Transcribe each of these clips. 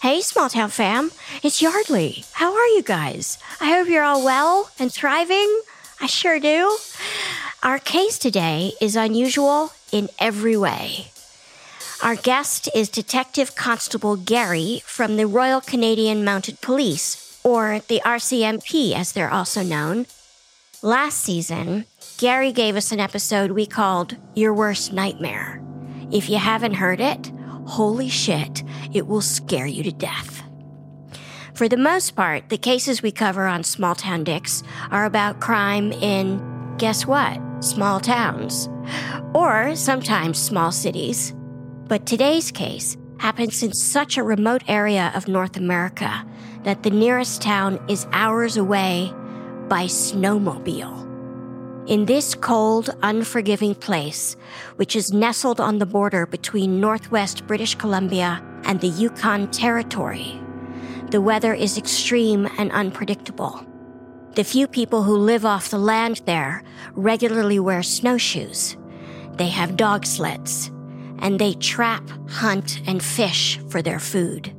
Hey, Small Town fam. It's Yardley. How are you guys? I hope you're all well and thriving. I sure do. Our case today is unusual in every way. Our guest is Detective Constable Gary from the Royal Canadian Mounted Police, or the RCMP as they're also known. Last season, Gary gave us an episode we called Your Worst Nightmare. If you haven't heard it, holy shit, it will scare you to death. For the most part, the cases we cover on Small Town Dicks are about crime in, guess what, small towns. Or sometimes small cities. But today's case happens in such a remote area of North America that the nearest town is hours away by snowmobile. In this cold, unforgiving place, which is nestled on the border between northwest British Columbia and the Yukon Territory, the weather is extreme and unpredictable. The few people who live off the land there regularly wear snowshoes. They have dog sleds, and they trap, hunt, and fish for their food.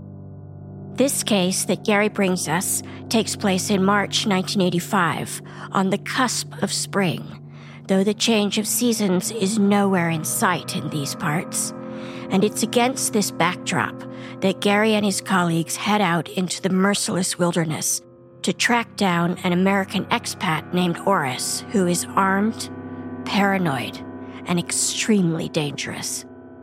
This case that Gary brings us takes place in March 1985, on the cusp of spring, though the change of seasons is nowhere in sight in these parts. And it's against this backdrop that Gary and his colleagues head out into the merciless wilderness to track down an American expat named Oris, who is armed, paranoid, and extremely dangerous.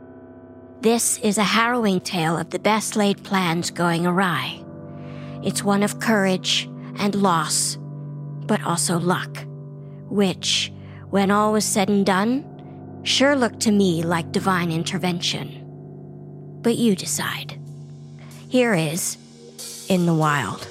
This is a harrowing tale of the best-laid plans going awry. It's one of courage and loss, but also luck, which, when all was said and done, sure looked to me like divine intervention. But you decide. Here is In the Wild.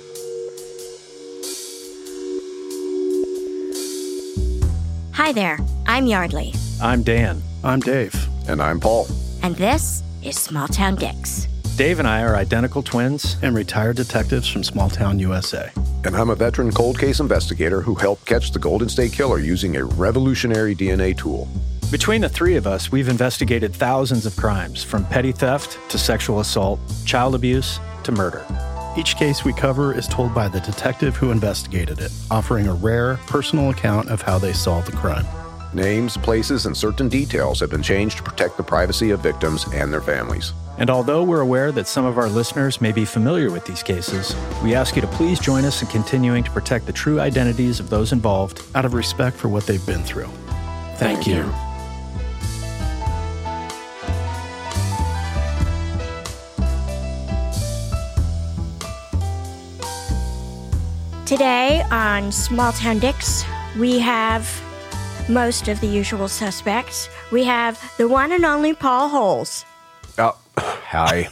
Hi there, I'm Yardley. I'm Dan. I'm Dave. And I'm Paul. And this is Small Town Dicks. Dave and I are identical twins And retired detectives from Small Town, USA. And I'm a veteran cold case investigator who helped catch the Golden State Killer using a revolutionary DNA tool. Between the three of us, we've investigated thousands of crimes, from petty theft to sexual assault, child abuse to murder. Each case we cover is told by the detective who investigated it, offering a rare, personal account of how they solved the crime. Names, places, and certain details have been changed to protect the privacy of victims and their families. And although we're aware that some of our listeners may be familiar with these cases, we ask you to please join us in continuing to protect the true identities of those involved out of respect for what they've been through. Thank you. Today on Small Town Dicks, we have most of the usual suspects. We have the one and only Paul Holes. Oh, hi.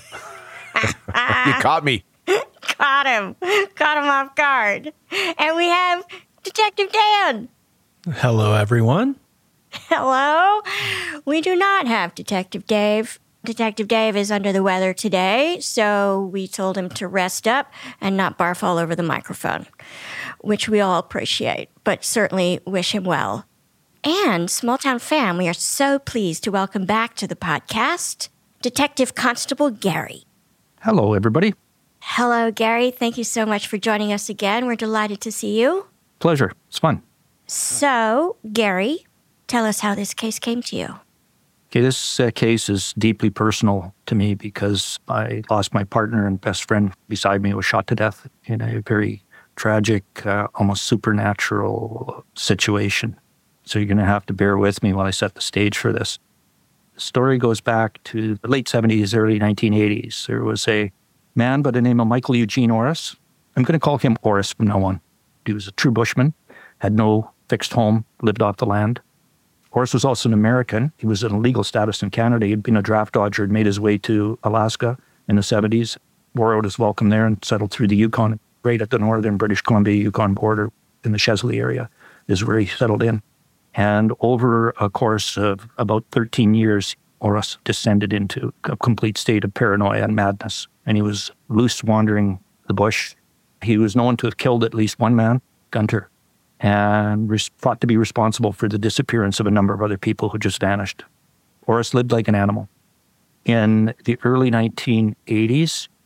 You caught me. Caught him off guard. And we have Detective Dan. Hello, everyone. Hello. We do not have Detective Dave. Detective Dave is under the weather today, so we told him to rest up and not barf all over the microphone, which we all appreciate, but certainly wish him well. And Small Town fam, we are so pleased to welcome back to the podcast Detective Constable Gary. Hello, everybody. Hello, Gary. Thank you so much for joining us again. We're delighted to see you. Pleasure. It's fun. So, Gary, tell us how this case came to you. Okay, this case is deeply personal to me because I lost my partner and best friend beside me, was shot to death in a very tragic, almost supernatural situation. So you're going to have to bear with me while I set the stage for this. The story goes back to the late 70s, early 1980s. There was a man by the name of Michael Eugene Oris. I'm going to call him Oris from now on. He was a true bushman, had no fixed home, lived off the land. Oris was also an American. He was in a legal status in Canada. He'd been a draft dodger and made his way to Alaska in the 70s, wore out his welcome there and settled through the Yukon, right at the northern British Columbia-Yukon border in the Chesley area is where he settled in. And over a course of about 13 years, Oris descended into a complete state of paranoia and madness. And he was loose wandering the bush. He was known to have killed at least one man, Gunter, and thought to be responsible for the disappearance of a number of other people who just vanished. Oris lived like an animal. In the early 1980s,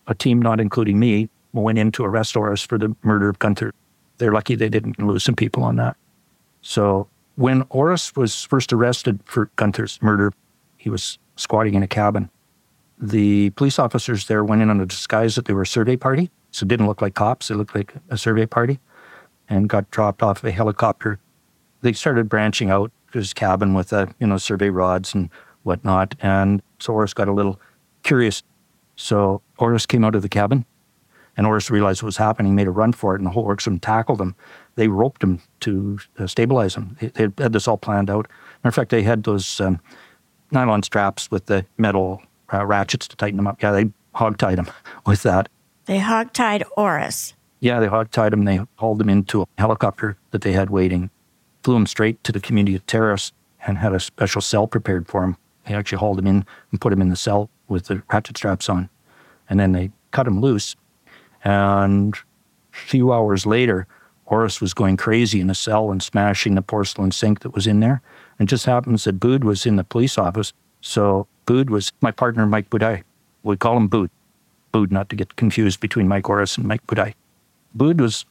a team not including me went in to arrest Orris for the murder of Gunther. They're lucky they didn't lose some people on that. So when Orris was first arrested for Gunther's murder, he was squatting in a cabin. The police officers there went in on a disguise that they were a survey party. So it didn't look like cops. It looked like a survey party, and got dropped off a helicopter. They started branching out to his cabin with, survey rods and whatnot. And so Orris got a little curious. So Orris came out of the cabin, and Orris realized what was happening, made a run for it, and the whole works of them tackled him. They roped him to stabilize him. They had this all planned out. Matter of fact, they had those nylon straps with the metal ratchets to tighten him up. Yeah, they hogtied him with that. They hogtied Orris. Yeah, they hogtied him. They hauled him into a helicopter that they had waiting, flew him straight to the community terrace, and had a special cell prepared for him. They actually hauled him in and put him in the cell with the ratchet straps on. And then they cut him loose. And a few hours later, Orris was going crazy in the cell and smashing the porcelain sink that was in there. And it just happens that Bood was in the police office. So Bood was my partner, Mike Budai. We call him Bood. Bood, not to get confused between Mike Orris and Mike Budai. Bood was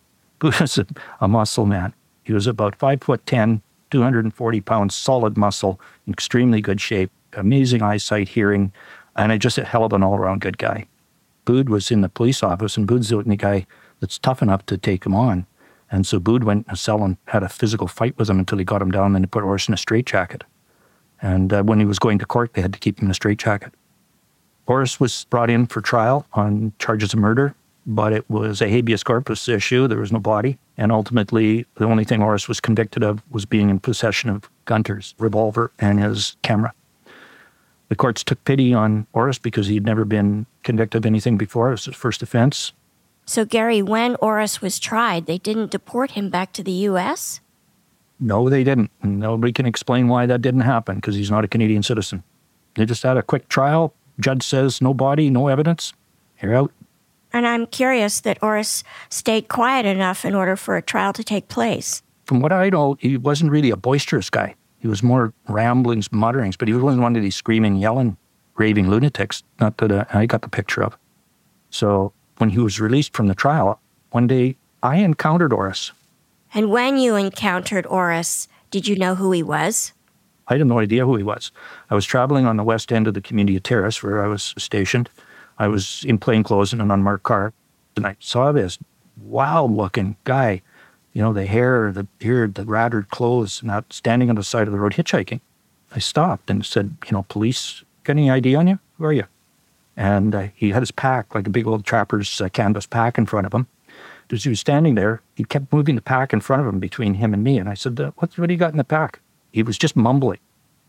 a muscle man. He was about 5'10", 240 pounds, solid muscle, in extremely good shape, amazing eyesight, hearing, and just a hell of an all-around good guy. Bood was in the police office, and Bood's the only guy that's tough enough to take him on. And so Bood went in a cell and had a physical fight with him until he got him down, and they put Orris in a straitjacket. And when he was going to court, they had to keep him in a straitjacket. Orris was brought in for trial on charges of murder, but it was a habeas corpus issue. There was no body. And ultimately, the only thing Orris was convicted of was being in possession of Gunther's revolver and his camera. The courts took pity on Orris because he'd never been convicted of anything before. It was his first offense. So, Gary, when Orris was tried, they didn't deport him back to the U.S.? No, they didn't. Nobody can explain why that didn't happen because he's not a Canadian citizen. They just had a quick trial. Judge says no body, no evidence. You're out. And I'm curious that Orris stayed quiet enough in order for a trial to take place. From what I know, he wasn't really a boisterous guy. He was more ramblings, mutterings, but he wasn't one of these screaming, yelling, raving lunatics, not that I got the picture of. So when he was released from the trial, one day I encountered Orris. And when you encountered Orris, did you know who he was? I had no idea who he was. I was traveling on the west end of the community terrace where I was stationed. I was in plain clothes in an unmarked car, and I saw this wild-looking guy, the hair, the beard, the rattered clothes, and out standing on the side of the road hitchhiking. I stopped and said, police, got any ID on you? Who are you? And he had his pack, like a big old trapper's canvas pack in front of him. As he was standing there, he kept moving the pack in front of him between him and me. And I said, what do you got in the pack? He was just mumbling.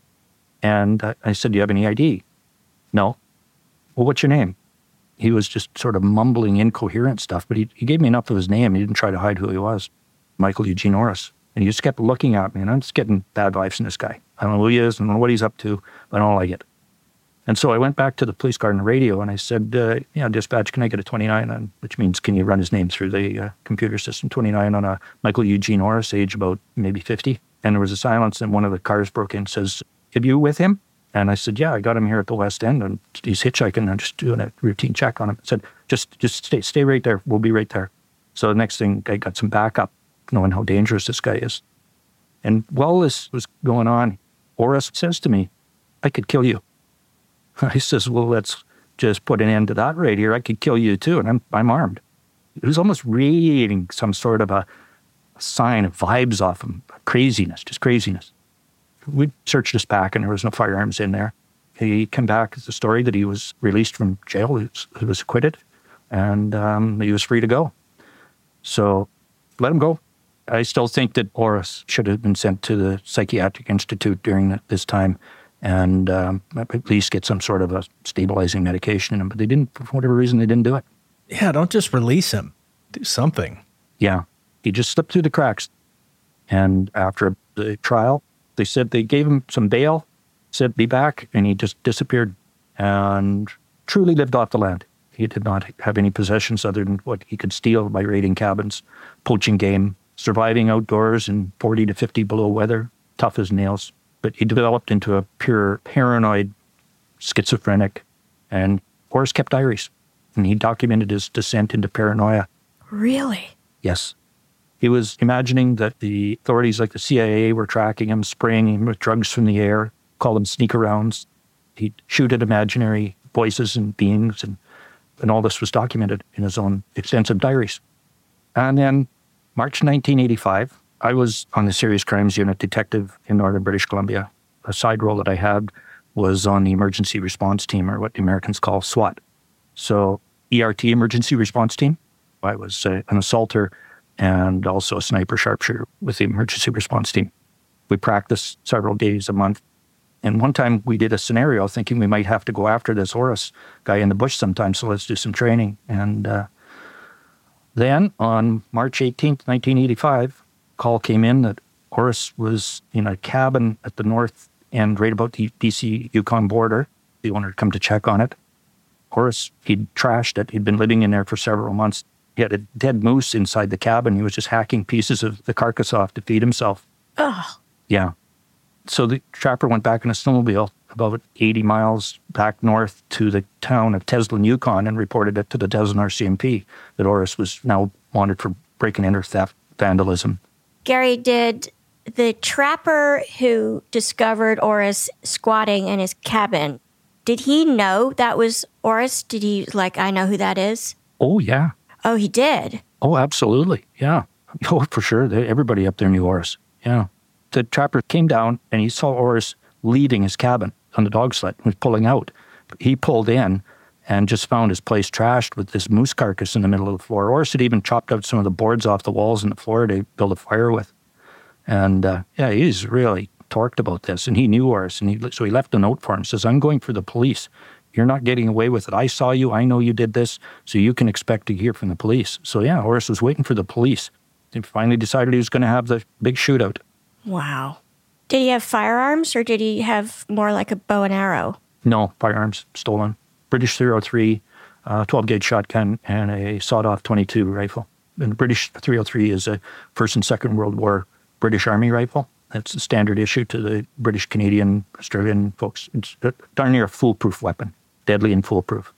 And I said, do you have any ID? No. Well, what's your name? He was just sort of mumbling incoherent stuff, but he gave me enough of his name. He didn't try to hide who he was. Michael Eugene Orris. And he just kept looking at me, and I'm just getting bad vibes from this guy. I don't know who he is, I don't know what he's up to, but I don't like it. And so I went back to the police car on the radio, and I said, dispatch, can I get a 29 on, which means can you run his name through the computer system, 29 on a Michael Eugene Orris, age about maybe 50. And there was a silence, and one of the cars broke in and says, are you with him? And I said, yeah, I got him here at the West End, and he's hitchhiking. I'm just doing a routine check on him. I said, just stay right there. We'll be right there. So the next thing, I got some backup, knowing how dangerous this guy is. And while this was going on, Orris says to me, I could kill you. I says, well, let's just put an end to that right here. I could kill you too, and I'm armed. It was almost radiating some sort of a sign of vibes off him, craziness, just craziness. We searched his pack, and there was no firearms in there. He came back with the story that he was released from jail. He was acquitted, and he was free to go. So let him go. I still think that Orris should have been sent to the Psychiatric Institute during this time and at least get some sort of a stabilizing medication in him. But they didn't, for whatever reason, they didn't do it. Yeah, don't just release him. Do something. Yeah, he just slipped through the cracks. And after the trial, they said they gave him some bail, said be back, and he just disappeared and truly lived off the land. He did not have any possessions other than what he could steal by raiding cabins, poaching game, surviving outdoors in 40 to 50 below weather, tough as nails. But he developed into a pure paranoid schizophrenic, and Orris kept diaries. and he documented his descent into paranoia. Really? Yes. He was imagining that the authorities like the CIA were tracking him, spraying him with drugs from the air, call them sneak-arounds. He'd shoot at imaginary voices and beings, and all this was documented in his own extensive diaries. And then March 1985, I was on the Serious Crimes Unit detective in northern British Columbia. A side role that I had was on the emergency response team, or what the Americans call SWAT. So ERT, emergency response team. I was an assaulter and also a sniper sharpshooter with the emergency response team. We practiced several days a month. And one time we did a scenario thinking we might have to go after this Orris guy in the bush sometime, so let's do some training. And then on March 18th, 1985, a call came in that Orris was in a cabin at the north end, right about the BC-Yukon border. The owner had come to check on it. Orris, he'd trashed it. He'd been living in there for several months. He had a dead moose inside the cabin. He was just hacking pieces of the carcass off to feed himself. Oh. Yeah. So the trapper went back in a snowmobile about 80 miles back north to the town of Teslin, Yukon, and reported it to the Teslin RCMP that Orris was now wanted for breaking and enter theft, vandalism. Gary, did the trapper who discovered Orris squatting in his cabin, did he know that was Orris? Did he, I know who that is? Oh, yeah. Oh, he did? Oh, absolutely. Yeah. Oh, for sure. Everybody up there knew Orris. Yeah. The trapper came down and he saw Orris leaving his cabin on the dog sled. He was pulling out. He pulled in and just found his place trashed with this moose carcass in the middle of the floor. Orris had even chopped out some of the boards off the walls and the floor to build a fire with. And he's really torqued about this. And he knew Orris. And so he left a note for him. Says, I'm going for the police. You're not getting away with it. I saw you. I know you did this. So you can expect to hear from the police. So yeah, Orris was waiting for the police. He finally decided he was going to have the big shootout. Wow. Did he have firearms or did he have more like a bow and arrow? No, firearms stolen. British .303, 12-gauge shotgun, and a sawed-off .22 rifle. And the British .303 is a First and Second World War British Army rifle. That's the standard issue to the British, Canadian, Australian folks. It's darn near a foolproof weapon, deadly and foolproof.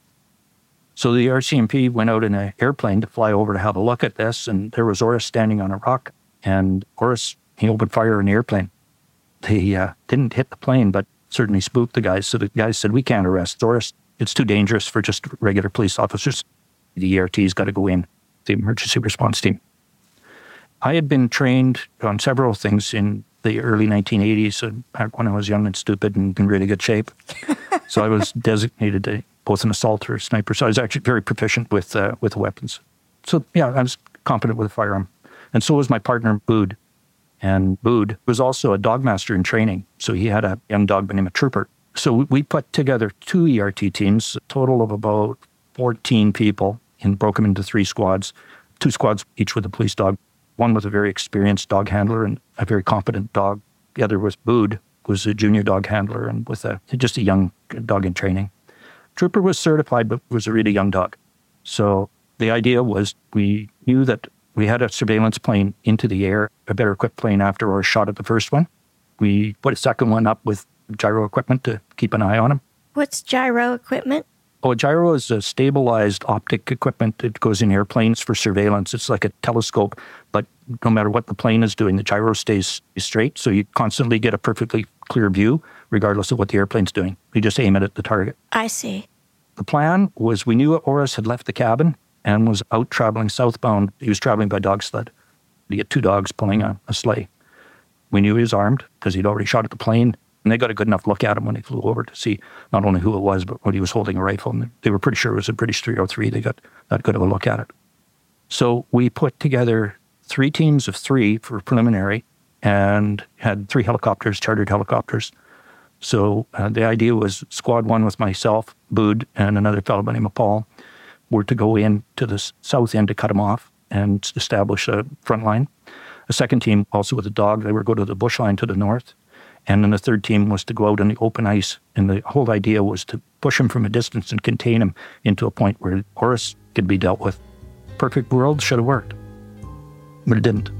So the RCMP went out in an airplane to fly over to have a look at this, and there was Orris standing on a rock. And Orris, he opened fire in the airplane. They didn't hit the plane, but certainly spooked the guys. So the guys said, we can't arrest Orris. It's too dangerous for just regular police officers. The ERT's got to go in, the emergency response team. I had been trained on several things in the early 1980s, back when I was young and stupid and in really good shape. So I was designated both an assaulter, a sniper. So I was actually very proficient with weapons. So yeah, I was competent with a firearm. And so was my partner, Bood. And Bood was also a dog master in training. So he had a young dog by the name of Trooper. So we put together 2 ERT teams, a total of about 14 people, and broke them into 3 squads. 2 squads, each with a police dog. One was a very experienced dog handler and a very competent dog. The other was Bood, who was a junior dog handler and with just a young dog in training. Trooper was certified, but was a really young dog. So the idea was we knew that we had a surveillance plane into the air, a better equipped plane after Orris shot at the first one. We put a second one up with gyro equipment to keep an eye on him. What's gyro equipment? Oh, a gyro is a stabilized optic equipment that goes in airplanes for surveillance. It's like a telescope, but no matter what the plane is doing, the gyro stays straight, so you constantly get a perfectly clear view, regardless of what the airplane's doing. You just aim it at the target. I see. The plan was we knew Orris had left the cabin and was out traveling southbound. He was traveling by dog sled. He had 2 dogs pulling a sleigh. We knew he was armed because he'd already shot at the plane. And they got a good enough look at him when they flew over to see not only who it was, but when he was holding a rifle. And they were pretty sure it was a British .303. They got that good of a look at it. So we put together 3 teams of 3 for preliminary and had 3 helicopters, chartered helicopters. So the idea was squad 1 with myself, Bood, and another fellow by the name of Paul were to go in to the south end to cut him off and establish a front line. A second team, also with a dog, they were go to the bush line to the north. And then the third team was to go out on the open ice. And the whole idea was to push him from a distance and contain him into a point where Orris could be dealt with. Perfect world, should have worked. But it didn't.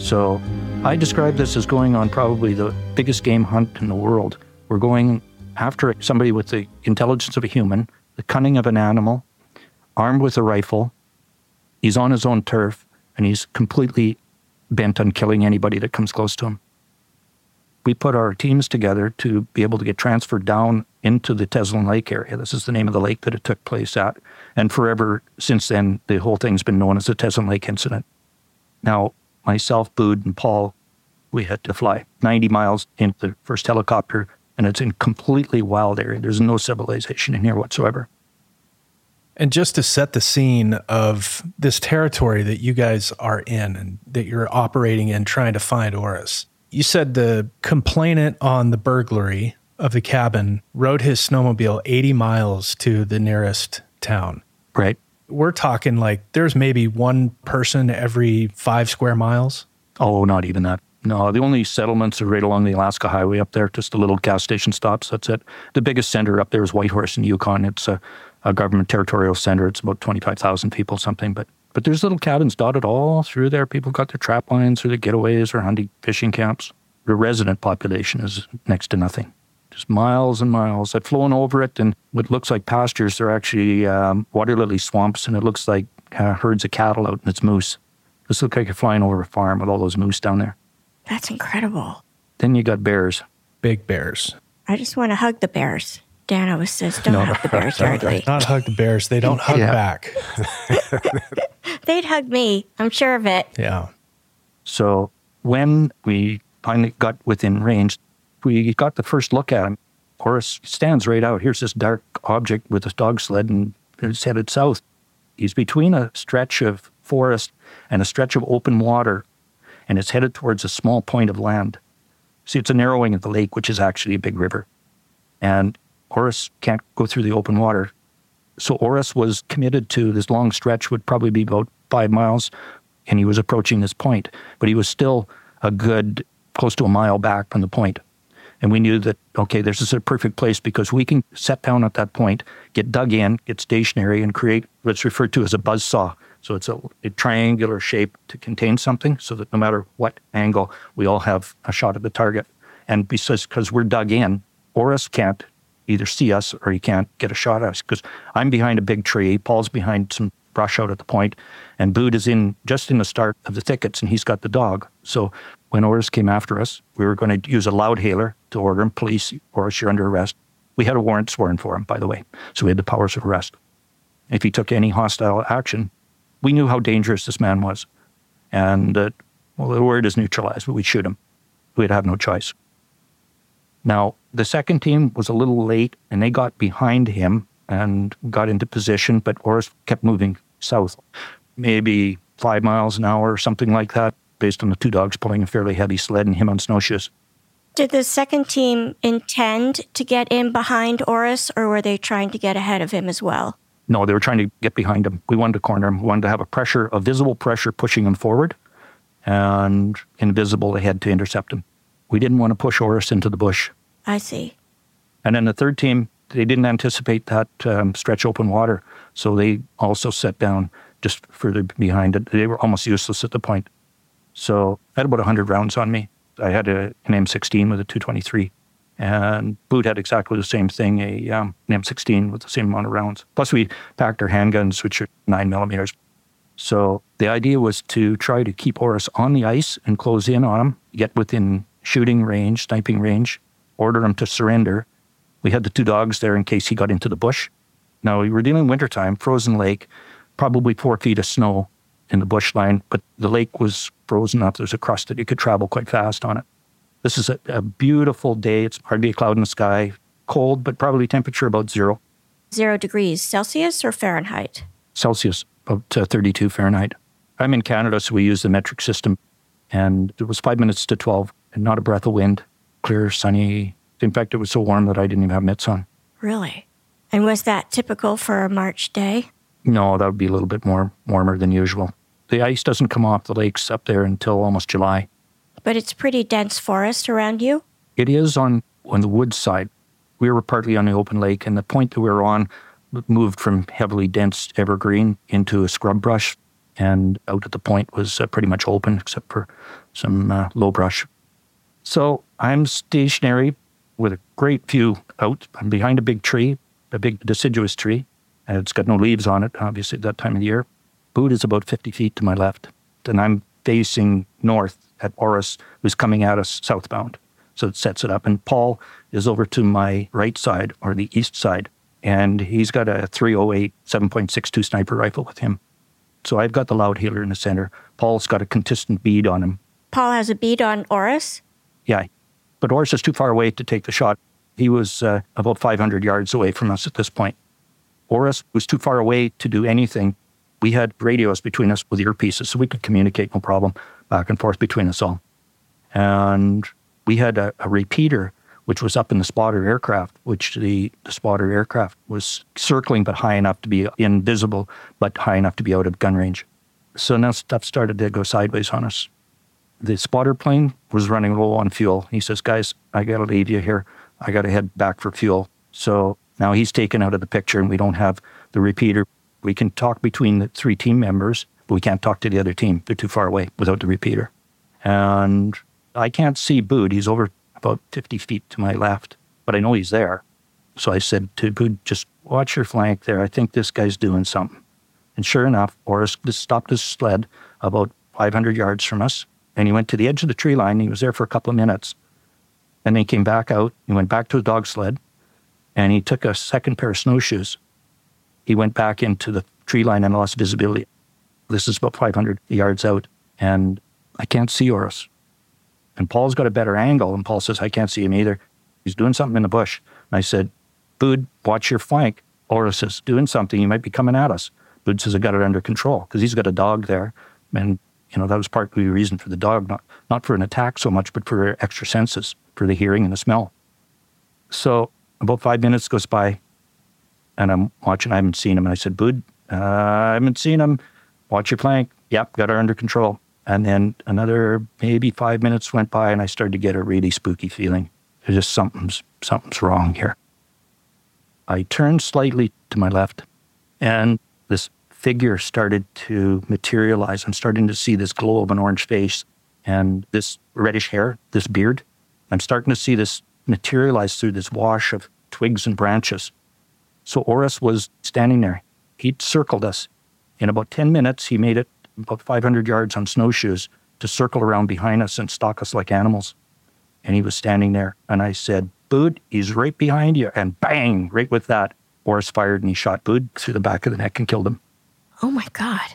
So I describe this as going on probably the biggest game hunt in the world. We're going after somebody with the intelligence of a human, the cunning of an animal, armed with a rifle. He's on his own turf, and he's completely bent on killing anybody that comes close to him. We put our teams together to be able to get transferred down into the Teslin Lake area. This is the name of the lake that it took place at. And forever since then, the whole thing's been known as the Teslin Lake incident. Now, myself, Bood, and Paul, we had to fly 90 miles in the first helicopter, and it's in completely wild area. There's no civilization in here whatsoever. And just to set the scene of this territory that you guys are in and that you're operating in trying to find Orris, you said the complainant on the burglary of the cabin rode his snowmobile 80 miles to the nearest town. Right. We're talking like there's maybe one person every 5 square miles. Oh, not even that. No, the only settlements are right along the Alaska Highway up there, just the little gas station stops. That's it. The biggest center up there is Whitehorse in Yukon. It's a government territorial center. It's about 25,000 people, something. But there's little cabins dotted all through there. People got their trap lines or their getaways or hunting, fishing camps. The resident population is next to nothing. Just miles and miles. I've flown over it, and what looks like pastures, they're actually water lily swamps, and it looks like herds of cattle out, and it's moose. This looks like you're flying over a farm with all those moose down there. That's incredible. Then you got bears. Big bears. I just want to hug the bears. Dan always says, don't hug the bears, Yardley. Not hug the bears. They don't hug back. They'd hug me. I'm sure of it. Yeah. So when we finally got within range, we got the first look at him. Orris stands right out. Here's this dark object with a dog sled, and it's headed south. He's between a stretch of forest and a stretch of open water, and it's headed towards a small point of land. See, it's a narrowing of the lake, which is actually a big river. And Orris can't go through the open water. So Orris was committed to this long stretch, would probably be about 5 miles, and he was approaching this point. But he was still a good close to a mile back from the point. And we knew that, okay, this is a perfect place because we can set down at that point, get dug in, get stationary, and create what's referred to as a buzzsaw. So it's a triangular shape to contain something so that no matter what angle, we all have a shot at the target. And because we're dug in, Orris can't either see us or he can't get a shot at us because I'm behind a big tree, Paul's behind some brush out at the point, and Bood is just in the start of the thickets, and he's got the dog. So when Orris came after us, we were going to use a loudhailer to order him, police, Orris, you're under arrest. We had a warrant sworn for him, by the way, so we had the powers of arrest. If he took any hostile action, we knew how dangerous this man was. And the word is neutralized, but we'd shoot him. We'd have no choice. Now, the second team was a little late, and they got behind him and got into position, but Orris kept moving south, maybe 5 miles an hour or something like that, based on the 2 dogs pulling a fairly heavy sled and him on snowshoes. Did the second team intend to get in behind Orris, or were they trying to get ahead of him as well? No, they were trying to get behind him. We wanted to corner him. We wanted to have a visible pressure pushing him forward, and invisible ahead to intercept him. We didn't want to push Orris into the bush. I see. And then the third team, they didn't anticipate that stretch open water, so they also set down just further behind it. They were almost useless at the point. So I had about 100 rounds on me. I had an M16 with a .223, and Bood had exactly the same thing, an M16 with the same amount of rounds. Plus we packed our handguns, which are 9mm. So the idea was to try to keep Orris on the ice and close in on him, get within shooting range, sniping range, order him to surrender. We had the 2 dogs there in case he got into the bush. Now, we were dealing wintertime, frozen lake, probably 4 feet of snow in the bush line, but the lake was frozen up. There's a crust that you could travel quite fast on it. This is a beautiful day. It's hardly a cloud in the sky. Cold, but probably temperature about 0. 0 degrees Celsius or Fahrenheit? Celsius, about 32 Fahrenheit. I'm in Canada, so we use the metric system. And it was 5 minutes to 12 and not a breath of wind, clear, sunny. In fact, it was so warm that I didn't even have mitts on. Really? And was that typical for a March day? No, that would be a little bit more warmer than usual. The ice doesn't come off the lakes up there until almost July. But it's pretty dense forest around you? It is on the woods side. We were partly on the open lake, and the point that we were on moved from heavily dense evergreen into a scrub brush. And out at the point was pretty much open except for some low brush. So I'm stationary with a great view out. I'm behind a big tree, a big deciduous tree. And it's got no leaves on it, obviously, at that time of the year. Bood is about 50 feet to my left. And I'm facing north at Orris, who's coming at us southbound. So it sets it up. And Paul is over to my right side, or the east side. And he's got a 308 7.62 sniper rifle with him. So I've got the Loudhealer in the center. Paul's got a consistent bead on him. Paul has a bead on Oris? Yeah. But Oris is too far away to take the shot. He was about 500 yards away from us at this point. Oris was too far away to do anything. We had radios between us with earpieces, so we could communicate no problem back and forth between us all. And we had a repeater, which was up in the spotter aircraft, which the spotter aircraft was circling, but high enough to be invisible, but high enough to be out of gun range. So now stuff started to go sideways on us. The spotter plane was running low on fuel. He says, guys, I got to leave you here. I got to head back for fuel. So now he's taken out of the picture and we don't have the repeater. We can talk between the three team members, but we can't talk to the other team. They're too far away without the repeater. And I can't see Bood. He's over about 50 feet to my left, but I know he's there. So I said to Bood, just watch your flank there. I think this guy's doing something. And sure enough, Oris just stopped his sled about 500 yards from us. And he went to the edge of the tree line. He was there for a couple of minutes. And then he came back out. He went back to his dog sled. And he took a second pair of snowshoes. He went back into the tree line and lost visibility. This is about 500 yards out. And I can't see Oris. And Paul's got a better angle. And Paul says, I can't see him either. He's doing something in the bush. And I said, Bood, watch your flank. Oris is doing something. He might be coming at us. Bood says, I got it under control. Because he's got a dog there. And that was partly the reason for the dog, not for an attack so much, but for extra senses, for the hearing and the smell. So about 5 minutes goes by, and I'm watching. I haven't seen him. And I said, Bood, I haven't seen him. Watch your flank. Yep, got her under control. And then another maybe 5 minutes went by, and I started to get a really spooky feeling. There's just something's wrong here. I turned slightly to my left, and this figure started to materialize. I'm starting to see this glow of an orange face and this reddish hair, this beard. I'm starting to see this materialize through this wash of twigs and branches. So Oris was standing there. He'd circled us. In about 10 minutes, he made it about 500 yards on snowshoes to circle around behind us and stalk us like animals. And he was standing there. And I said, Bood, he's right behind you. And bang, right with that, Oris fired and he shot Bood through the back of the neck and killed him. Oh, my God.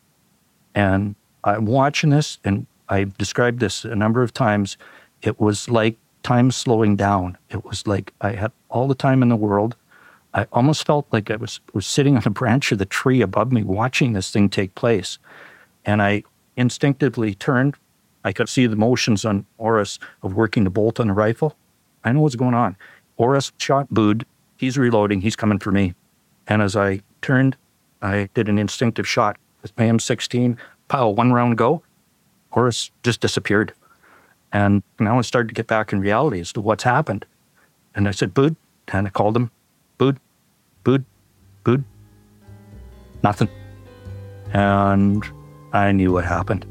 And I'm watching this, and I've described this a number of times. It was like time slowing down. It was like I had all the time in the world. I almost felt like I was sitting on a branch of the tree above me watching this thing take place. And I instinctively turned. I could see the motions on Oris of working the bolt on the rifle. I know what's going on. Oris shot Bood. He's reloading. He's coming for me. And as I turned, I did an instinctive shot with my M16. Pow, one round go. Oris just disappeared. And now I started to get back in reality as to what's happened. And I said, Bood. And I called him. Bood, Bood, Bood. Nothing. And I knew what happened.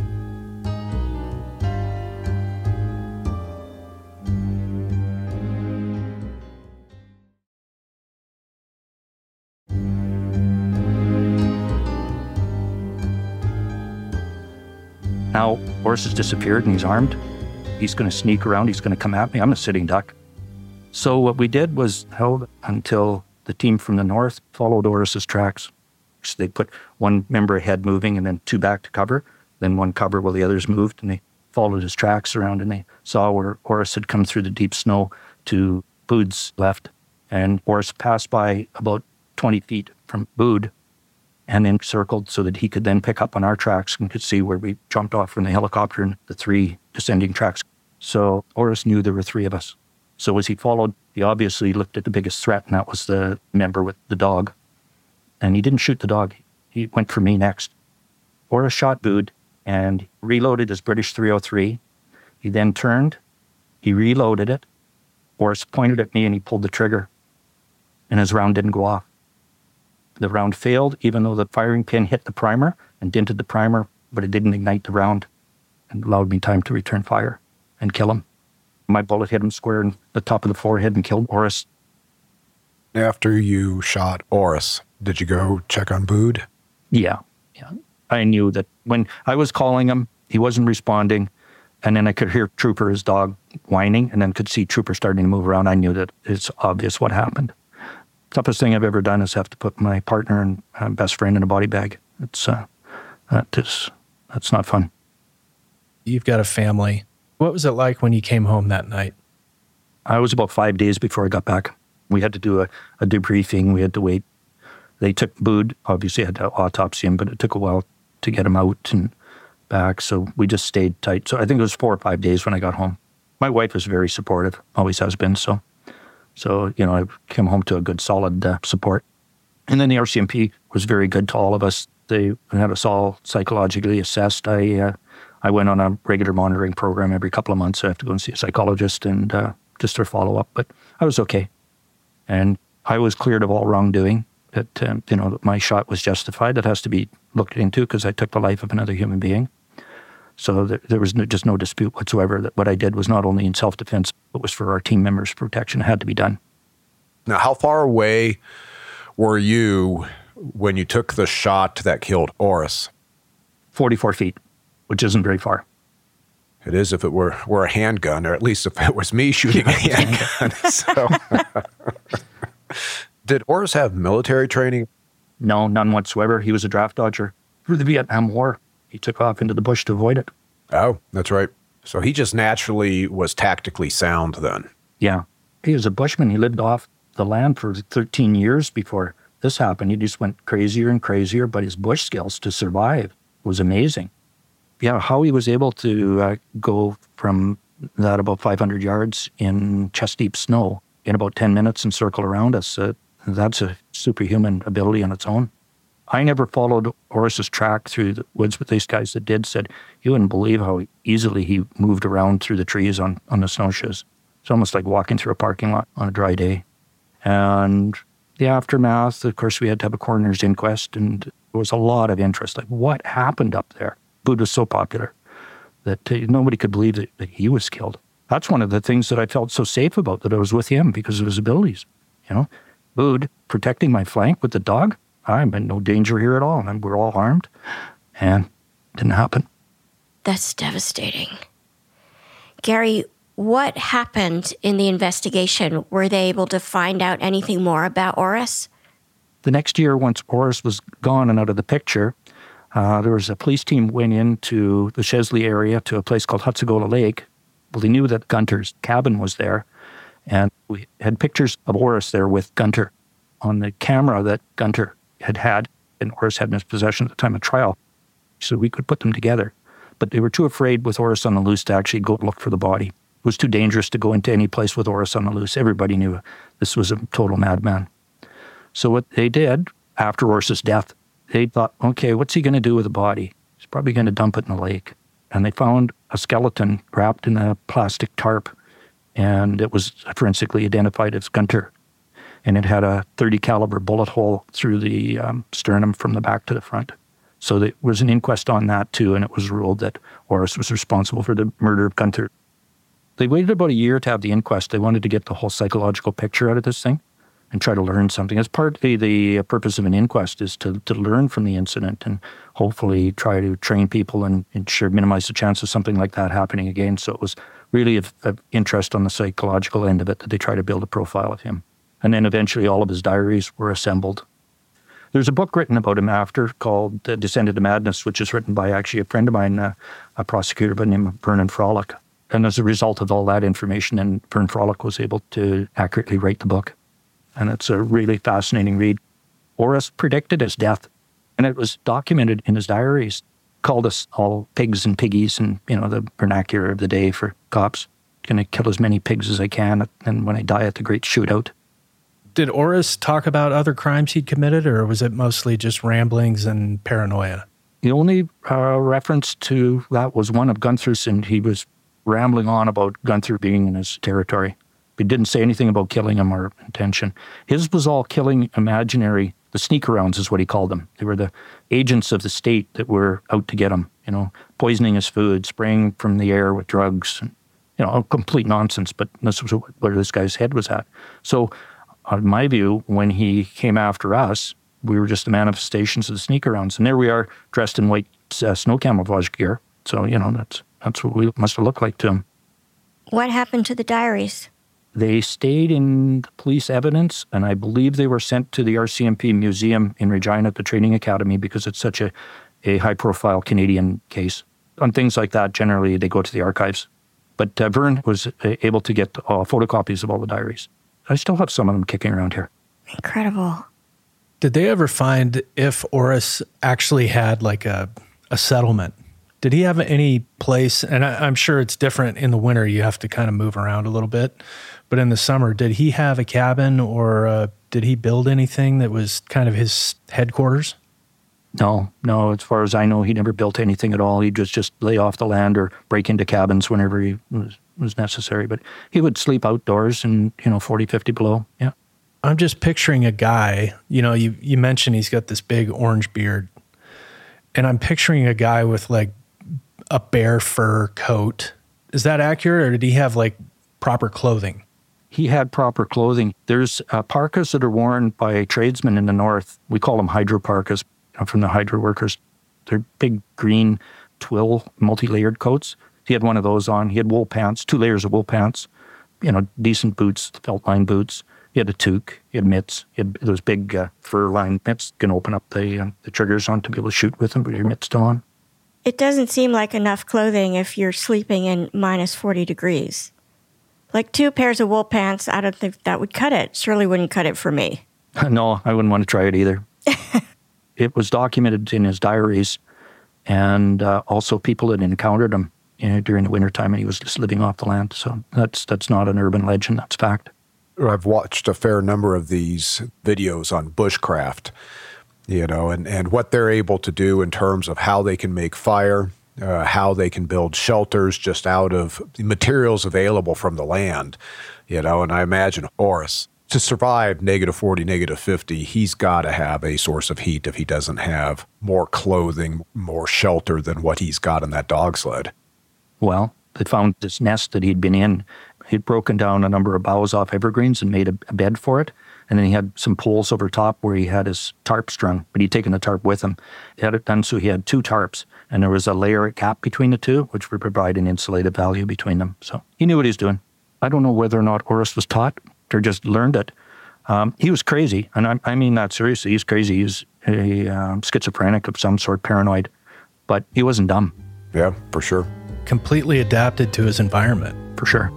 Now, Oris has disappeared and he's armed. He's going to sneak around. He's going to come at me. I'm a sitting duck. So what we did was held until the team from the north followed Oris's tracks. So they put one member ahead moving and then two back to cover, then one cover while the others moved, and they followed his tracks around and they saw where Oris had come through the deep snow to Bood's left. And Oris passed by about 20 feet from Bood and then circled so that he could then pick up on our tracks and could see where we jumped off from the helicopter and the three descending tracks. So Oris knew there were three of us. So as he followed, he obviously looked at the biggest threat, and that was the member with the dog. And he didn't shoot the dog. He went for me next. Oris shot Bood and reloaded his British .303. He then turned. He reloaded it. Oris pointed at me and he pulled the trigger. And his round didn't go off. The round failed, even though the firing pin hit the primer and dented the primer, but it didn't ignite the round and allowed me time to return fire and kill him. My bullet hit him square in the top of the forehead and killed Orris. After you shot Orris, did you go check on Bood? Yeah. I knew that when I was calling him, he wasn't responding. And then I could hear Trooper, his dog, whining, and then could see Trooper starting to move around. I knew that it's obvious what happened. Toughest thing I've ever done is have to put my partner and best friend in a body bag. That's not fun. You've got a family. What was it like when you came home that night? I was about 5 days before I got back. We had to do a debriefing. We had to wait. They took Bood. Obviously, I had to autopsy him, but it took a while to get him out and back. So we just stayed tight. So I think it was 4 or 5 days when I got home. My wife was very supportive, always has been. So I came home to a good, solid support. And then the RCMP was very good to all of us. They had us all psychologically assessed. I went on a regular monitoring program every couple of months. I have to go and see a psychologist and just for follow-up. But I was okay. And I was cleared of all wrongdoing. That my shot was justified. That has to be looked into because I took the life of another human being. So there was just no dispute whatsoever that what I did was not only in self-defense, but was for our team members' protection. It had to be done. Now, how far away were you when you took the shot that killed Orris? 44 feet, which isn't very far. It is if it were a handgun, or at least if it was me shooting a handgun. So, did Orris have military training? No, none whatsoever. He was a draft dodger through the Vietnam War. He took off into the bush to avoid it. Oh, that's right. So he just naturally was tactically sound then. Yeah. He was a bushman. He lived off the land for 13 years before this happened. He just went crazier and crazier, but his bush skills to survive was amazing. Yeah, how he was able to go from that about 500 yards in chest-deep snow in about 10 minutes and circle around us, that's a superhuman ability on its own. I never followed Orris's track through the woods, but these guys that did said, you wouldn't believe how easily he moved around through the trees on the snowshoes. It's almost like walking through a parking lot on a dry day. And the aftermath, of course, we had to have a coroner's inquest, and there was a lot of interest. Like, what happened up there? Bood was so popular that nobody could believe that he was killed. That's one of the things that I felt so safe about, that I was with him because of his abilities. Bood protecting my flank with the dog, I'm in no danger here at all, and we're all armed, and it didn't happen. That's devastating. Gary, what happened in the investigation? Were they able to find out anything more about Orris? The next year, once Orris was gone and out of the picture, there was a police team went into the Chesley area to a place called Hutsagola Lake. Well, they knew that Gunter's cabin was there, and we had pictures of Orris there with Gunter on the camera that Gunter had and Orris had in his possession at the time of trial. So we could put them together. But they were too afraid with Orris on the loose to actually go look for the body. It was too dangerous to go into any place with Orris on the loose. Everybody knew this was a total madman. So what they did after Orris's death, they thought, okay, what's he going to do with the body? He's probably going to dump it in the lake. And they found a skeleton wrapped in a plastic tarp, and it was forensically identified as Gunter. And it had a .30 caliber bullet hole through the sternum from the back to the front. So there was an inquest on that too, and it was ruled that Orris was responsible for the murder of Gunter. They waited about a year to have the inquest. They wanted to get the whole psychological picture out of this thing and try to learn something. As partly the purpose of an inquest is to learn from the incident and hopefully try to train people and minimize the chance of something like that happening again. So it was really of interest on the psychological end of it that they try to build a profile of him. And then eventually all of his diaries were assembled. There's a book written about him after called Descent into Madness, which is written by actually a friend of mine, a prosecutor by the name of Vernon Frolick. And as a result of all that information, then Vernon Frolick was able to accurately write the book. And it's a really fascinating read. Orris predicted his death, and it was documented in his diaries. Called us all pigs and piggies, and the vernacular of the day for cops. Going to kill as many pigs as I can, and when I die at the great shootout. Did Orris talk about other crimes he'd committed, or was it mostly just ramblings and paranoia? The only reference to that was one of Gunther's, and he was rambling on about Gunther being in his territory. He didn't say anything about killing him or intention. His was all killing imaginary The sneak-arounds is what he called them. They were the agents of the state that were out to get him, poisoning his food, spraying from the air with drugs, and, complete nonsense, but this was where this guy's head was at. So, in my view, when he came after us, we were just the manifestations of the sneak-arounds. And there we are, dressed in white snow camouflage gear. So, that's what we must have looked like to him. What happened to the diaries? They stayed in police evidence, and I believe they were sent to the RCMP Museum in Regina at the Training Academy because it's such a high-profile Canadian case. On things like that, generally, they go to the archives. But Vern was able to get photocopies of all the diaries. I still have some of them kicking around here. Incredible. Did they ever find if Orris actually had like a settlement? Did he have any place, and I'm sure it's different in the winter, you have to kind of move around a little bit, but in the summer, did he have a cabin or did he build anything that was kind of his headquarters? No. As far as I know, he never built anything at all. He'd just lay off the land or break into cabins whenever he was necessary. But he would sleep outdoors in, 40, 50 below. Yeah. I'm just picturing a guy, you mentioned he's got this big orange beard. And I'm picturing a guy with like a bear fur coat. Is that accurate, or did he have like proper clothing? He had proper clothing. There's parkas that are worn by tradesmen in the north. We call them hydro parkas from the hydro workers. They're big green twill multi-layered coats. He had one of those on. He had wool pants, 2 layers of wool pants, decent boots, felt-lined boots. He had a toque. He had mitts. He had those big fur-lined mitts. You can open up the triggers on to be able to shoot with them, but your mitt's still on. It doesn't seem like enough clothing if you're sleeping in minus 40 degrees. Like 2 pairs of wool pants, I don't think that would cut it. Surely wouldn't cut it for me. No, I wouldn't want to try it either. It was documented in his diaries, and also people had encountered him during the wintertime, and he was just living off the land. So that's not an urban legend, that's fact. I've watched a fair number of these videos on bushcraft, and what they're able to do in terms of how they can make fire, how they can build shelters just out of the materials available from the land, and I imagine Orris, to survive -40, -50, he's got to have a source of heat if he doesn't have more clothing, more shelter than what he's got in that dog sled. Well, they found this nest that he'd been in. He'd broken down a number of boughs off evergreens and made a bed for it. And then he had some poles over top where he had his tarp strung, but he'd taken the tarp with him. He had it done so he had 2 tarps, and there was a layer gap between the 2, which would provide an insulated value between them. So he knew what he was doing. I don't know whether or not Orris was taught or just learned it. He was crazy, and I mean that seriously. He's crazy. He's a schizophrenic of some sort, paranoid, but he wasn't dumb. Yeah, for sure. Completely adapted to his environment. For sure.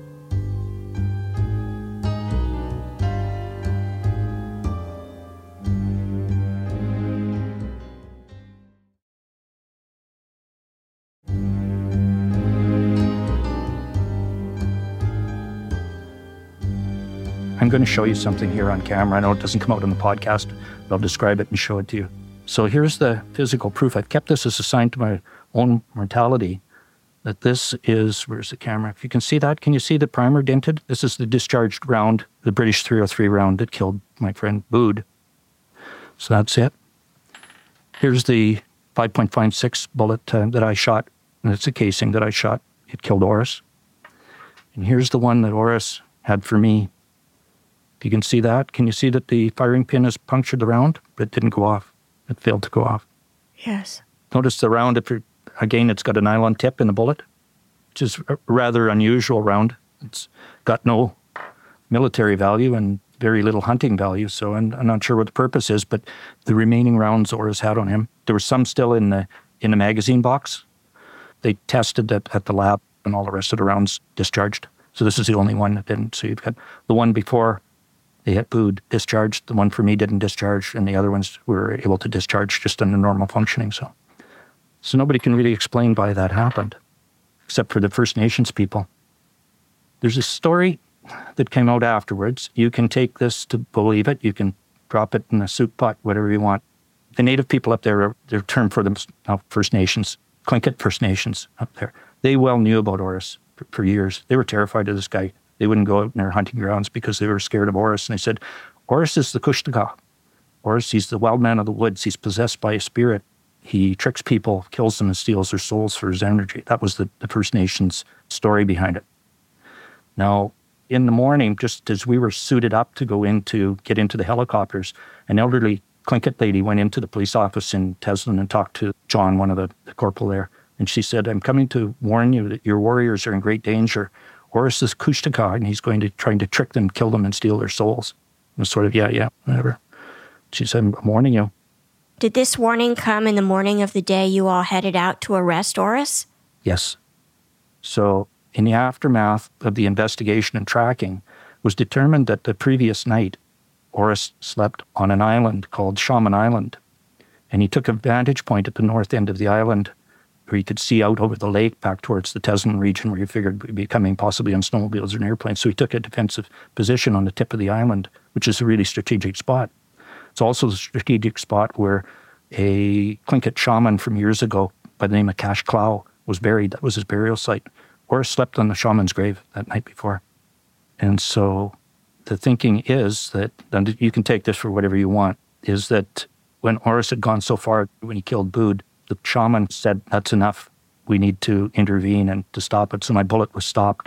I'm going to show you something here on camera. I know it doesn't come out on the podcast, but I'll describe it and show it to you. So here's the physical proof. I've kept this as a sign to my own mortality that this is, where's the camera? If you can see that, can you see the primer dented? This is the discharged round, the British .303 round that killed my friend Bood. So that's it. Here's the 5.56 bullet that I shot, and it's a casing that I shot. It killed Orris. And here's the one that Orris had for me. If you can see that, can you see that the firing pin has punctured the round? But it didn't go off. It failed to go off. Yes. Notice the round, again, it's got a nylon tip in the bullet, which is a rather unusual round. It's got no military value and very little hunting value, so I'm not sure what the purpose is, but the remaining rounds Orris had on him, there were some still in the magazine box. They tested that at the lab, and all the rest of the rounds discharged. So this is the only one that didn't. So you've got the one before they had Bood discharged, the one for me didn't discharge, and the other ones were able to discharge just under normal functioning. So nobody can really explain why that happened, except for the First Nations people. There's a story that came out afterwards. You can take this to believe it. You can drop it in a soup pot, whatever you want. The native people up there, their term for them now First Nations, Tlingit First Nations up there. They well knew about Orris for years. They were terrified of this guy. They wouldn't go out in their hunting grounds because they were scared of Orris. And they said, Orris is the Kushtaka. Horus, he's the wild man of the woods. He's possessed by a spirit. He tricks people, kills them, and steals their souls for his energy. That was the First Nations story behind it. Now, in the morning, just as we were suited up to get into the helicopters, an elderly Tlingit lady went into the police office in Teslin and talked to John, one of the corporal there. And she said, I'm coming to warn you that your warriors are in great danger. Horus is Kushtaka, and he's trying to trick them, kill them, and steal their souls. It was sort of, yeah, whatever. She said, I'm warning you. Did this warning come in the morning of the day you all headed out to arrest Horus? Yes. So in the aftermath of the investigation and tracking, it was determined that the previous night, Horus slept on an island called Shaman Island. And he took a vantage point at the north end of the island where he could see out over the lake back towards the Teslin region where he figured we'd be coming possibly on snowmobiles or an airplane. So he took a defensive position on the tip of the island, which is a really strategic spot. It's also the strategic spot where a Tlingit shaman from years ago by the name of Cash Clow was buried. That was his burial site. Horus slept on the shaman's grave that night before. And so the thinking is that, and you can take this for whatever you want, is that when Horus had gone so far, when he killed Bood, the shaman said, that's enough. We need to intervene and to stop it. So my bullet was stopped.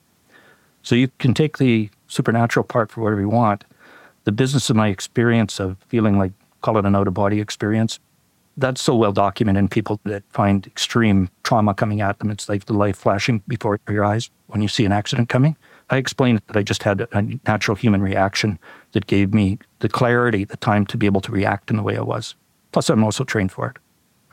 So you can take the supernatural part for whatever you want. The business of my experience of feeling like, call it an out-of-body experience, that's so well documented in people that find extreme trauma coming at them. It's like the life flashing before your eyes when you see an accident coming. I explained that I just had a natural human reaction that gave me the clarity, the time to be able to react in the way I was. Plus, I'm also trained for it.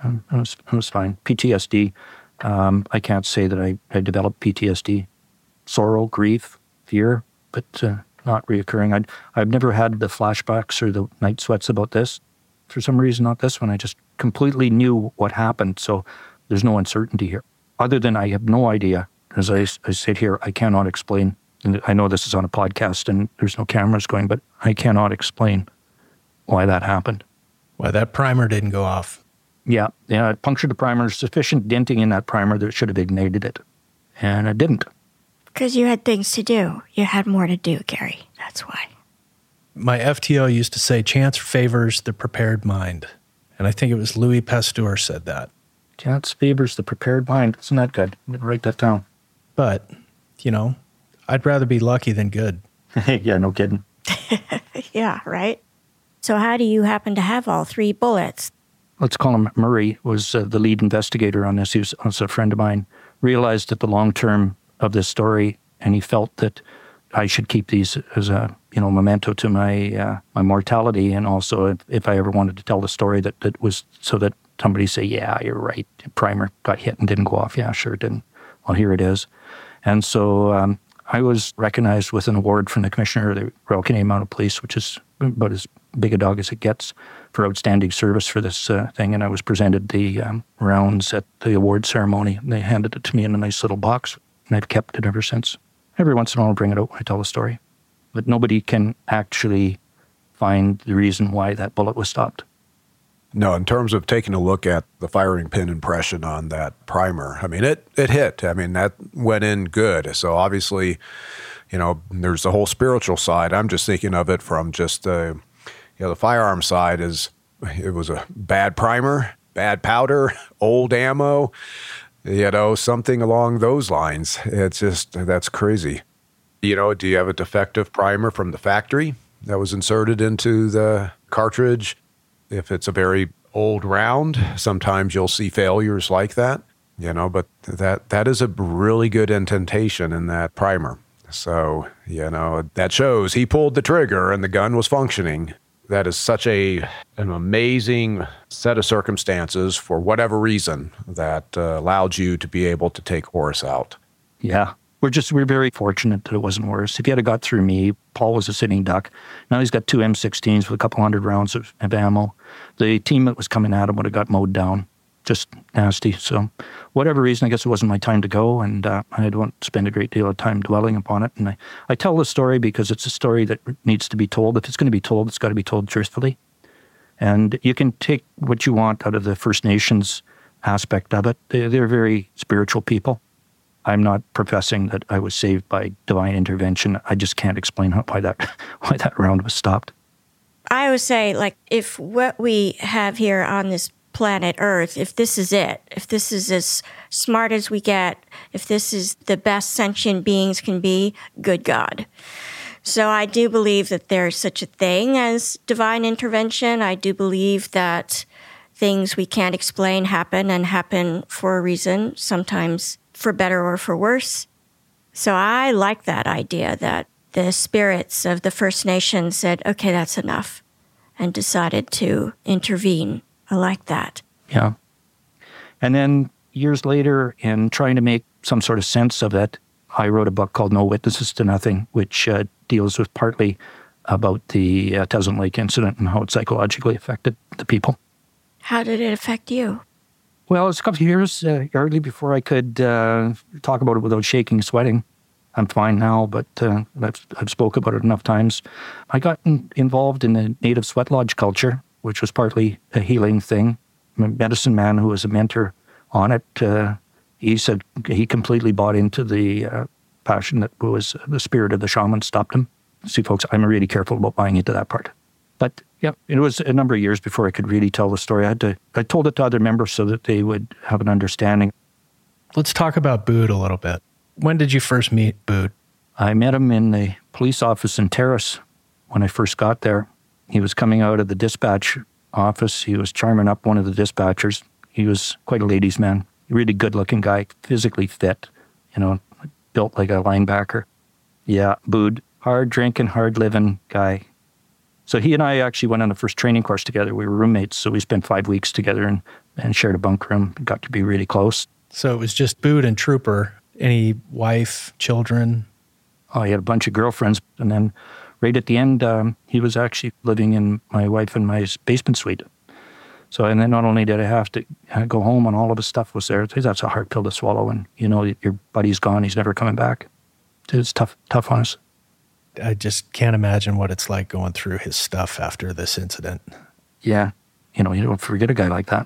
It was fine. PTSD, I can't say that I developed PTSD. Sorrow, grief, fear, but not reoccurring. I've never had the flashbacks or the night sweats about this. For some reason, not this one. I just completely knew what happened, so there's no uncertainty here. Other than I have no idea. As I sit here, I cannot explain. And I know this is on a podcast and there's no cameras going, but I cannot explain why that happened. Why that primer didn't go off. Yeah, it punctured the primer. Sufficient denting in that primer that it should have ignited it. And it didn't. Because you had things to do. You had more to do, Gary. That's why. My FTO used to say, chance favors the prepared mind. And I think it was Louis Pasteur said that. Chance favors the prepared mind. Isn't that good? I'm going to write that down. But, I'd rather be lucky than good. Yeah, no kidding. Yeah, right? So how do you happen to have all 3 bullets? Let's call him Murray, was the lead investigator on this. He was a friend of mine. Realized that the long term of this story, and he felt that I should keep these as a memento to my mortality, and also if I ever wanted to tell the story that was so that somebody say, yeah, you're right, primer got hit and didn't go off. Yeah, sure it didn't. Well, here it is. And so I was recognized with an award from the Commissioner of the Royal Canadian Mounted Police, which is about as big a dog as it gets, for outstanding service for this thing. And I was presented the rounds at the award ceremony, and they handed it to me in a nice little box, and I've kept it ever since. Every once in a while I'll bring it out when I tell the story. But nobody can actually find the reason why that bullet was stopped. No, in terms of taking a look at the firing pin impression on that primer, I mean, it hit. I mean, that went in good. So obviously, there's the whole spiritual side. I'm just thinking of it from just the firearm side is it was a bad primer, bad powder, old ammo, something along those lines. It's just, that's crazy. Do you have a defective primer from the factory that was inserted into the cartridge? If it's a very old round, sometimes you'll see failures like that, but that is a really good indentation in that primer. So, that shows he pulled the trigger and the gun was functioning. That is such an amazing set of circumstances for whatever reason that allowed you to be able to take Horus out. Yeah. We're very fortunate that it wasn't worse. If he had got through me, Paul was a sitting duck. Now he's got 2 M16s with a couple hundred rounds of ammo. The team that was coming at him would have got mowed down. Just nasty. So whatever reason, I guess it wasn't my time to go, and I don't spend a great deal of time dwelling upon it. And I tell the story because it's a story that needs to be told. If it's going to be told, it's got to be told truthfully. And you can take what you want out of the First Nations aspect of it. They're very spiritual people. I'm not professing that I was saved by divine intervention. I just can't explain why that round was stopped. I always say, like, if what we have here on this planet Earth, if this is it, if this is as smart as we get, if this is the best sentient beings can be, good God. So I do believe that there's such a thing as divine intervention. I do believe that things we can't explain happen and happen for a reason, sometimes for better or for worse. So I like that idea that the spirits of the First Nations said, okay, that's enough, and decided to intervene. I like that. Yeah. And then years later, in trying to make some sort of sense of it, I wrote a book called No Witnesses to Nothing, which deals with partly about the Teslin Lake incident and how it psychologically affected the people. How did it affect you? Well, it's a couple of years, hardly before I could talk about it without shaking, sweating. I'm fine now, but I've spoke about it enough times. I got involved in the native sweat lodge culture, which was partly a healing thing. A medicine man who was a mentor on it, he said he completely bought into the passion that was the spirit of the shaman stopped him. See, folks, I'm really careful about buying into that part. But yeah, it was a number of years before I could really tell the story. I told it to other members so that they would have an understanding. Let's talk about Bood a little bit. When did you first meet Bood? I met him in the police office in Terrace when I first got there. He was coming out of the dispatch office. He was charming up one of the dispatchers. He was quite a ladies' man. A really good-looking guy, physically fit, built like a linebacker. Yeah, Bood, hard-drinking, hard-living guy. So he and I actually went on the first training course together. We were roommates, so we spent 5 weeks together and shared a bunk room, got to be really close. So it was just Bood and Trooper. Any wife, children? Oh, he had a bunch of girlfriends. And then right at the end, he was actually living in my wife and my basement suite. So, and then not only did I have to go home and all of his stuff was there, that's a hard pill to swallow. And, your buddy's gone, he's never coming back. It's tough on us. I just can't imagine what it's like going through his stuff after this incident. Yeah. You don't forget a guy like that.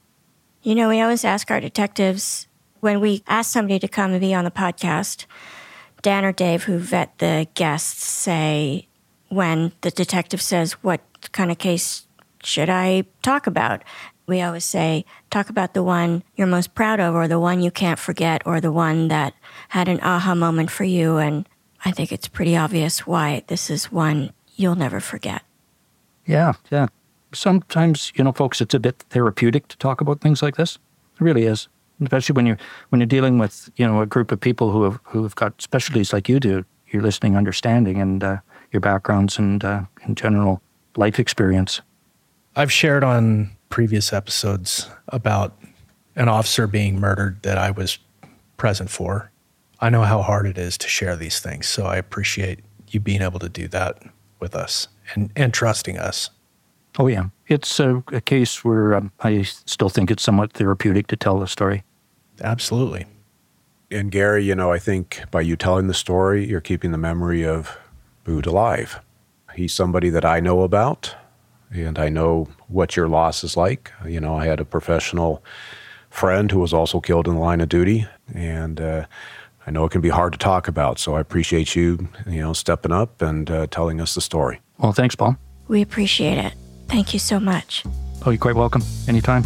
We always ask our detectives, when we ask somebody to come and be on the podcast, Dan or Dave, who vet the guests, say, when the detective says, what kind of case should I talk about? We always say, talk about the one you're most proud of, or the one you can't forget, or the one that had an aha moment for you. And I think it's pretty obvious why this is one you'll never forget. Yeah. Sometimes, folks, it's a bit therapeutic to talk about things like this. It really is. Especially when you're dealing with, a group of people who have got specialties like you do, your listening, understanding, and your backgrounds and in general life experience. I've shared on previous episodes about an officer being murdered that I was present for. I know how hard it is to share these things, so I appreciate you being able to do that with us and trusting us. Oh, yeah. It's a case where I still think it's somewhat therapeutic to tell the story. Absolutely. And Gary, I think by you telling the story, you're keeping the memory of Bood alive. He's somebody that I know about, and I know what your loss is like. I had a professional friend who was also killed in the line of duty, and I know it can be hard to talk about. So I appreciate you, stepping up and telling us the story. Well, thanks, Paul. We appreciate it. Thank you so much. Oh, you're quite welcome. Anytime.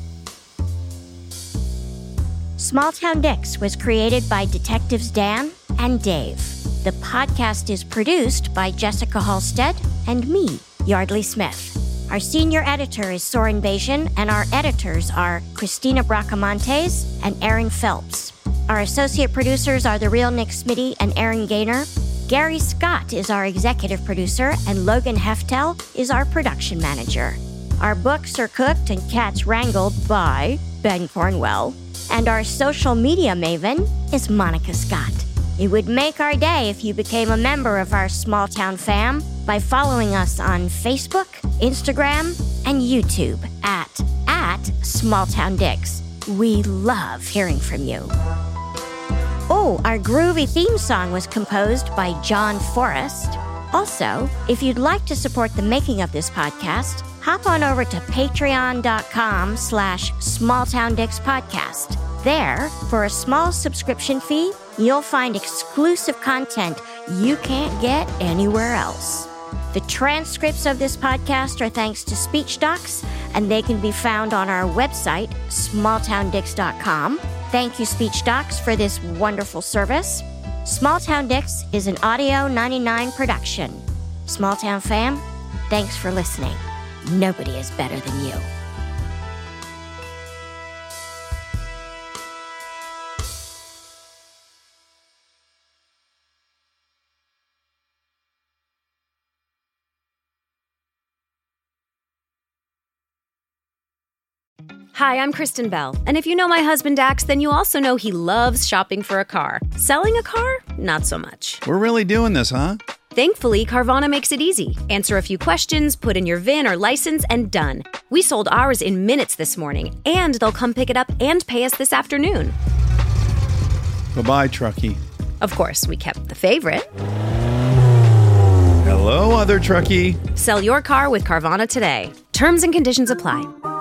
Small Town Dicks was created by Detectives Dan and Dave. The podcast is produced by Jessica Halstead and me, Yardley Smith. Our senior editor is Soren Bajan, and our editors are Christina Bracamontes and Aaron Phelps. Our associate producers are the real Nick Smitty and Aaron Gaynor. Gary Scott is our executive producer, and Logan Heftel is our production manager. Our books are cooked and cats wrangled by Ben Cornwell. And our social media maven is Monica Scott. It would make our day if you became a member of our small town fam by following us on Facebook, Instagram, and YouTube at Small Town Dicks. We love hearing from you. Oh, our groovy theme song was composed by John Forrest. Also, if you'd like to support the making of this podcast, hop on over to patreon.com/smalltowndickspodcast. There, for a small subscription fee, you'll find exclusive content you can't get anywhere else. The transcripts of this podcast are thanks to Speech Docs, and they can be found on our website, smalltowndicks.com. Thank you, Speech Docs, for this wonderful service. Small Town Dicks is an Audio 99 production. Small Town fam, thanks for listening. Nobody is better than you. Hi, I'm Kristen Bell, and if you know my husband Dax, then you also know he loves shopping for a car. Selling a car? Not so much. We're really doing this, huh? Thankfully, Carvana makes it easy. Answer a few questions, put in your VIN or license, and done. We sold ours in minutes this morning, and they'll come pick it up and pay us this afternoon. Bye-bye, truckie. Of course, we kept the favorite. Hello, other truckie. Sell your car with Carvana today. Terms and conditions apply.